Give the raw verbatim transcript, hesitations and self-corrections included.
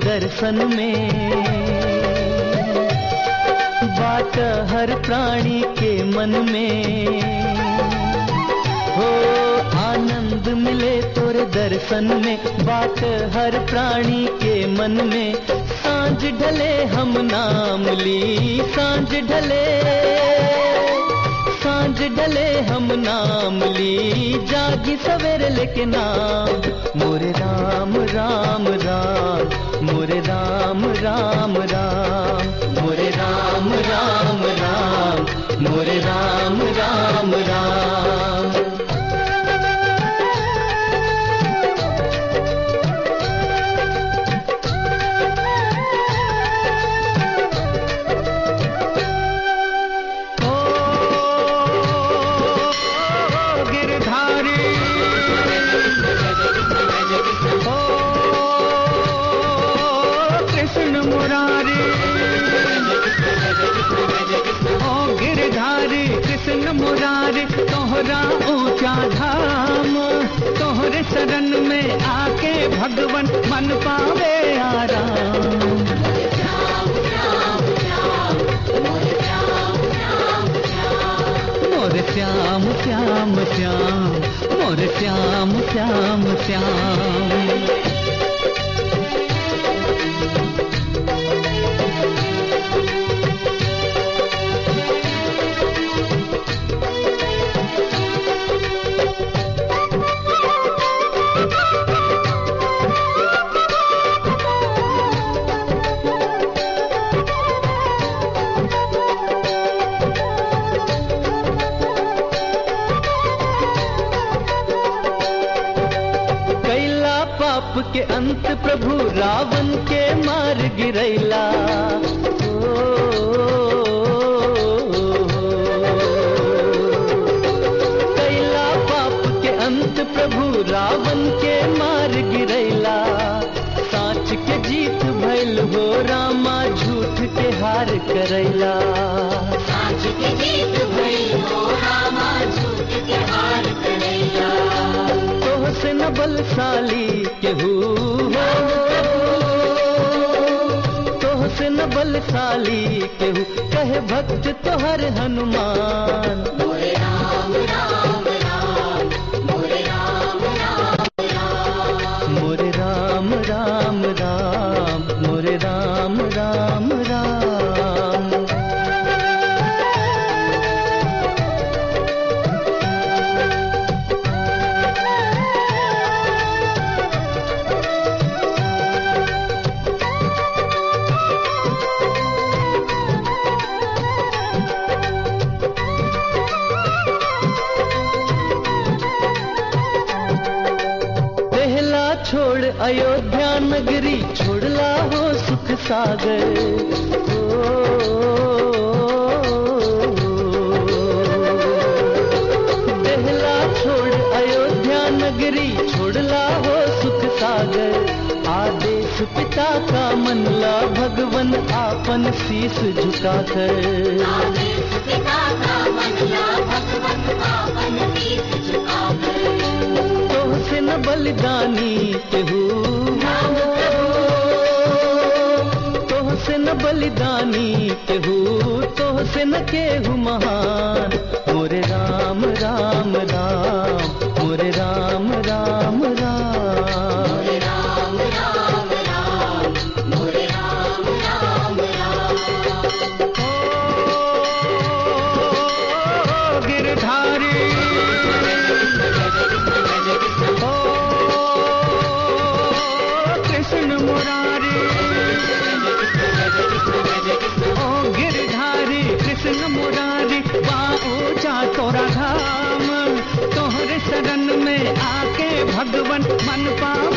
दर्शन में, बात हर प्राणी के मन में। हो आनंद मिले तोरे दर्शन में, बात हर प्राणी के मन में। सांझ ढले हम नाम ली, सांझ ढले सांझ ढले हम नाम ली, जागी सवेरे लेके नाम। मोरे राम राम राम, मोरे राम राम राम, मोरे राम राम राम, मोरे राम राम राम। मुरारी तोहरा ऊंचा धाम, तोहरे शरण में आके भगवन मन पावे आराम। मोरे श्याम श्याम श्याम, मोरे श्याम श्याम श्याम। के अंत प्रभु रावण के मार गिरैला। कैला पाप के अंत प्रभु रावण के मार गिरैला। साच के जीत भइल हो रामा, झूठ के हार करैला। साच के जीत भइल हो रामा, झूठ के हार करैला। तोह से न बलशाली केहू हो, तोह से न बलशाली केहू, कहे भक्त तोहर हनुमान। मोरे राम राम राम, मोरे राम राम राम, मोरे राम राम राम, मोरे राम राम राम। छोड़ अयोध्या नगरी, छोड़ला हो सुख सागर। देहला छोड़ अयोध्या नगरी, छोड़ला हो सुख सागर। आदेश पिता का मनला भगवन आपन शीश झुकाकर। आदेश पिता का मनला भगवन आपन शीश झुकाकर। तोह से न बलिदानी केहू, तोह से न बलिदानी केहू, तोह से न केहू महान। मोरे राम राम राम, मोरे राम राम राम, मोरे राम राम राम, मोरे राम राम राम। ओ गिरधारी, ओ कृष्ण मुरारी, ओ गिरधारी कृष्ण मुरारी। ऊंचा तोरा धाम, तोहरे शरण में आके भगवन मन पा